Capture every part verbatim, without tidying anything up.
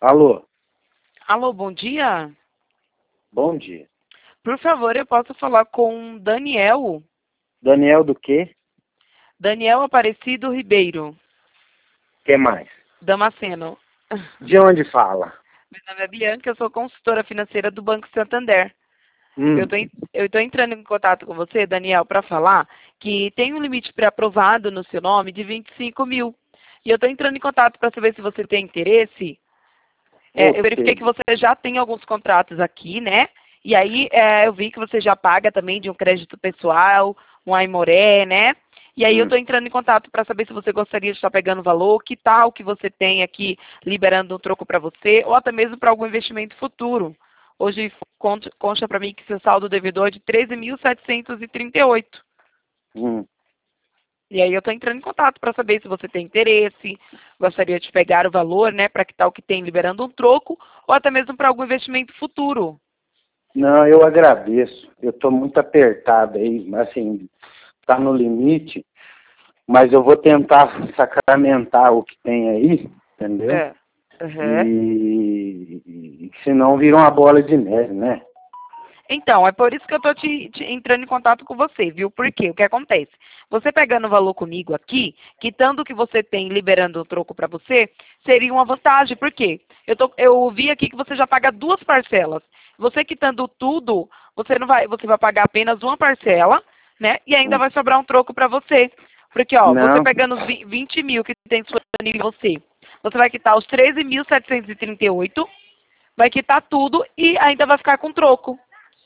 Alô, Alô, bom dia. bom dia. Por favor, eu posso falar com Daniel? Daniel do quê? Daniel Aparecido Ribeiro, Que mais? Damasceno. De onde fala? Meu nome é Bianca, eu sou consultora financeira do Banco Santander. Hum, Eu tô, eu estou entrando em contato com você, Daniel, para falar que tem um limite pré-aprovado no seu nome de vinte e cinco mil. E eu estou entrando em contato para saber se você tem interesse. É, eu verifiquei você. que você já tem alguns contratos aqui, né? E aí é, eu vi que você já paga também de um crédito pessoal, um Aimoré, né? E aí eu Hum. estou entrando em contato para saber se você gostaria de estar pegando valor, que tal que você tem aqui liberando um troco para você, ou até mesmo para algum investimento futuro. Hoje conta, consta para mim que seu saldo devedor é de treze mil setecentos e trinta e oito. Hum. E aí eu estou entrando em contato para saber se você tem interesse, gostaria de pegar o valor, né, para que tal que tem liberando um troco, ou até mesmo para algum investimento futuro. Não, eu agradeço. Eu estou muito apertado aí, assim, tá no limite, mas eu vou tentar sacramentar o que tem aí, entendeu? É. Uhum. E, e senão vira uma bola de neve, né? Então, é por isso que eu estou te, te entrando em contato com você, viu? Por quê? O que acontece? Você pegando o valor comigo aqui, quitando o que você tem, liberando o troco para você, seria uma vantagem. Por quê? Eu, tô, eu vi aqui que você já paga duas parcelas. Você quitando tudo, você não vai, você vai pagar apenas uma parcela, né? E ainda Hum. vai sobrar um troco para você. Porque, ó, você Não, pegando os vi- vinte mil que tem disponível em você, você vai quitar os treze mil setecentos e trinta e oito, vai quitar tudo e ainda vai ficar com troco.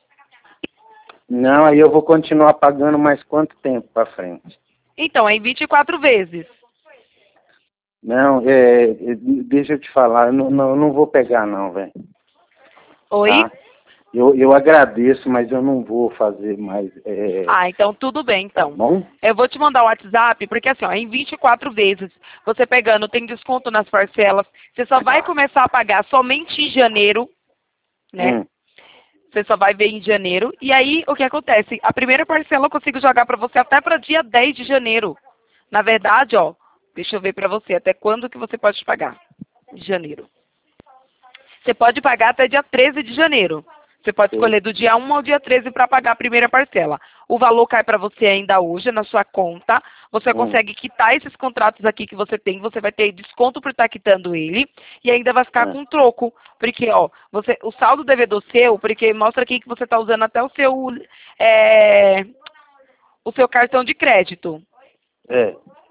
não, aí eu vou continuar pagando mais quanto tempo para frente? Então, é em vinte e quatro vezes. Não, é, é, deixa eu te falar, eu não, não, eu não vou pegar não, velho. Oi? Tá? Eu, eu agradeço, mas eu não vou fazer mais. É, Ah, então tudo bem, tá então. bom? Eu vou te mandar o WhatsApp, porque assim, ó, em vinte e quatro vezes, você pegando, tem desconto nas parcelas, você só vai começar a pagar somente em janeiro, né? Hum, Você só vai ver em janeiro. E aí, o que acontece? A primeira parcela eu consigo jogar para você até para dia dez de janeiro. Na verdade, ó, deixa eu ver para você, até quando que você pode pagar? Em janeiro. Você pode pagar até dia treze de janeiro. Você pode sei. escolher do dia um ao dia treze para pagar a primeira parcela. O valor cai para você ainda hoje na sua conta. Você Hum, consegue quitar esses contratos aqui que você tem. Você vai ter desconto por estar quitando ele. E ainda vai ficar é, com troco. Porque, ó, você, o saldo devedor seu, porque mostra aqui que você está usando até o seu, é, o seu cartão de crédito. é.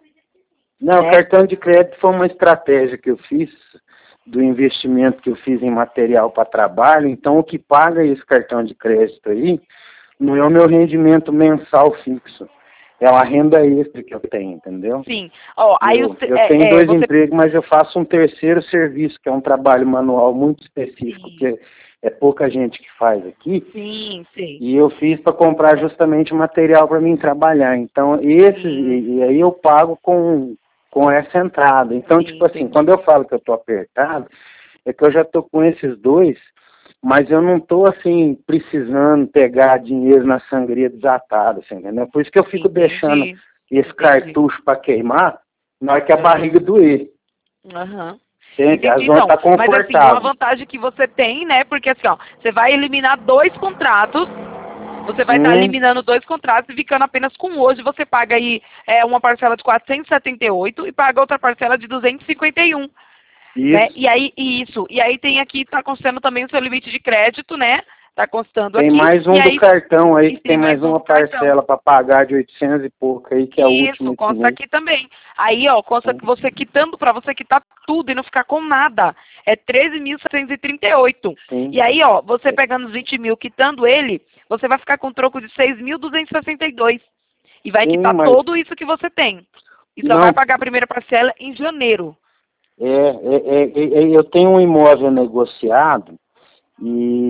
Não, Né? cartão de crédito foi uma estratégia que eu fiz do investimento que eu fiz em material para trabalho. Então, o que paga esse cartão de crédito aí não é o meu rendimento mensal fixo. É uma renda extra que eu tenho, entendeu? Sim. Ó, aí Eu, os- eu tenho é, é, dois você. empregos, mas eu faço um terceiro serviço, que é um trabalho manual muito específico, Sim, que é pouca gente que faz aqui, sim, sim. e eu fiz para comprar justamente material para mim trabalhar. Então, esse, Sim, e, e aí eu pago com, com essa entrada. Então, sim, tipo assim, entendi. quando eu falo que eu estou apertado, é que eu já estou com esses dois, mas eu não estou, assim, precisando pegar dinheiro na sangria desatada, assim, entendeu? Por isso que eu fico deixando Entendi. esse Entendi. cartucho para queimar na hora que a Aham. barriga doer. Aham. Entende? A Entendi, zona então. está Mas assim, uma confortável. vantagem que você tem, né? Porque assim, ó, você vai eliminar dois contratos. Você vai estar Hum, eliminando dois contratos e ficando apenas com um. Hoje você paga aí é, uma parcela de quatrocentos e setenta e oito e paga outra parcela de duzentos e cinquenta e um. Né? isso. E aí, isso. E aí tem aqui, tá constando também o seu limite de crédito, né? Tá constando Tem aqui. mais E um do aí, cartão aí, e que tem tem mais mais um uma do cartão. parcela para pagar de oitocentos e pouco aí, que é a Isso, última esse consta mês. aqui também. Aí, ó, consta que você quitando, para você quitar tudo e não ficar com nada, é treze mil setecentos e trinta e oito. Sim. E aí, ó, você pegando os vinte mil, quitando ele, você vai ficar com um troco de seis mil duzentos e sessenta e dois. E vai Sim, quitar mas tudo isso que você tem. E só vai não, pagar a primeira parcela em janeiro. é, é, é, é, eu tenho um imóvel negociado e,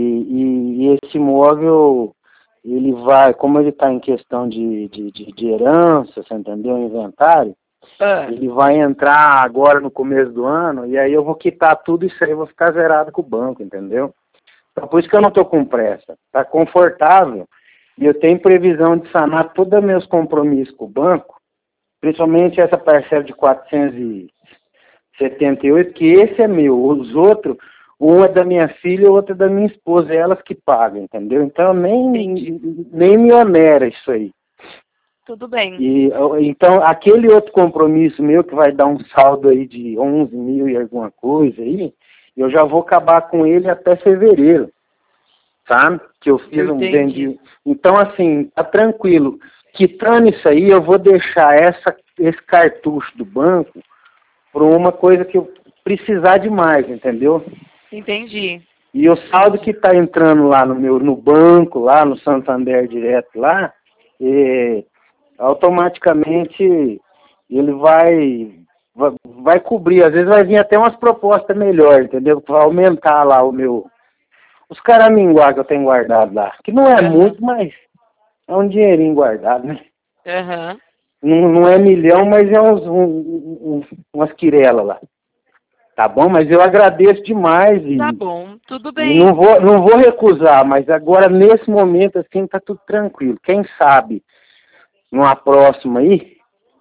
e, e esse imóvel, ele vai, como ele está em questão de, de, de, de herança, você entendeu? Inventário, Ah, ele vai entrar agora no começo do ano e aí eu vou quitar tudo isso aí, eu vou ficar zerado com o banco, entendeu? Então, por isso que eu não estou com pressa. Está confortável e eu tenho previsão de sanar todos os meus compromissos com o banco, principalmente essa parcela de quatrocentos e setenta e oito, que esse é meu. Os outros, um é da minha filha e o outro é da minha esposa, é elas que pagam, entendeu? Então nem, nem me onera isso aí. Tudo bem. E, então, aquele outro compromisso meu que vai dar um saldo aí de onze mil e alguma coisa aí, eu já vou acabar com ele até fevereiro, sabe? Que eu fiz Eu um entendi. vendi. Então, assim, tá tranquilo. Quitando isso aí, eu vou deixar essa, esse cartucho do banco para uma coisa que eu precisar demais, entendeu? Entendi. E o saldo que está entrando lá no meu no banco, lá no Santander direto lá, é, automaticamente ele vai, vai vai cobrir, às vezes vai vir até umas propostas melhores, entendeu? Vai aumentar lá o meu os caraminguá que eu tenho guardado lá, que não é Uhum. muito, mas é um dinheirinho guardado, né? Uhum. Não, não é milhão, mas é uns um, um, umas quirelas lá. Tá bom? Mas eu agradeço demais e, Tá bom, tudo e bem. não vou não vou recusar, mas agora nesse momento assim tá tudo tranquilo. Quem sabe numa próxima aí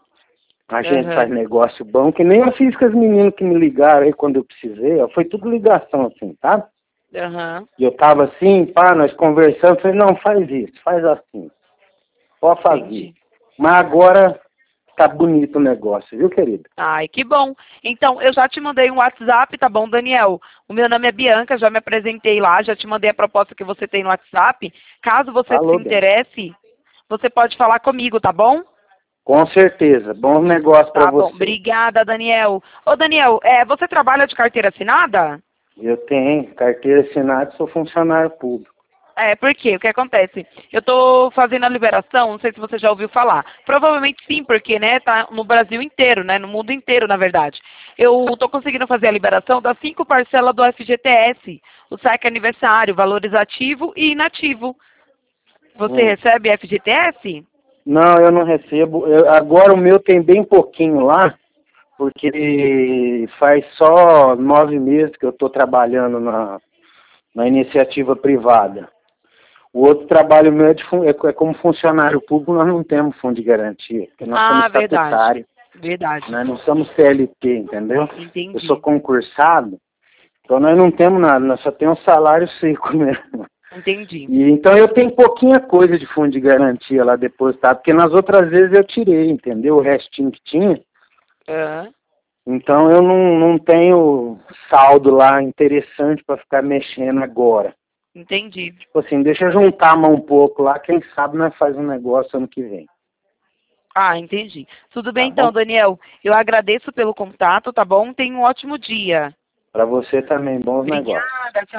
a gente faz Uhum. negócio bom, que nem eu fiz com as meninas que me ligaram aí quando eu precisei, ó, foi tudo ligação assim, tá? Uhum. E eu tava assim, pá, nós conversando, falei, não, faz isso, faz assim, pode fazer. Entendi. Mas agora tá bonito o negócio, viu, querida? Ai, que bom. Então, eu já te mandei um WhatsApp, tá bom, Daniel? O meu nome é Bianca, já me apresentei lá, já te mandei a proposta que você tem no WhatsApp. Caso você se Falou bem. interesse, você pode falar comigo, tá bom? Com certeza, bom negócio para Tá bom. você. Obrigada, Daniel. Ô, Daniel, é, você trabalha de carteira assinada? Eu tenho carteira assinada e sou funcionário público. É, por quê? O que acontece? Eu estou fazendo a liberação, não sei se você já ouviu falar. Provavelmente sim, porque, né, tá no Brasil inteiro, né, no mundo inteiro, na verdade. Eu estou conseguindo fazer a liberação das cinco parcelas do F G T S, o saque aniversário, valores ativo e inativo. Você Hum. recebe F G T S? Não, eu não recebo. Eu- agora o meu tem bem pouquinho lá, porque faz só nove meses que eu estou trabalhando na, na iniciativa privada. O outro trabalho meu é, de, fun- é, é como funcionário público, nós não temos fundo de garantia, porque nós somos Ah, verdade. estatutários, Verdade. nós não somos C L T, entendeu? Eu sou Entendi. concursado, então nós não temos nada, nós só temos um salário seco mesmo. Entendi. E, então eu tenho pouquinha coisa de fundo de garantia lá depositado, porque nas outras vezes eu tirei, entendeu? O restinho que tinha. Aham. Então eu não, não tenho saldo lá interessante para ficar mexendo agora. Entendi. Tipo assim, deixa eu juntar a mão um pouco lá, quem sabe nós faz um negócio ano que vem. Ah, entendi. Tudo bem Tá então, bom? Daniel. Eu agradeço pelo contato, tá bom? Tenha um ótimo dia. Para você também, bons negócios. Obrigada. Tchau.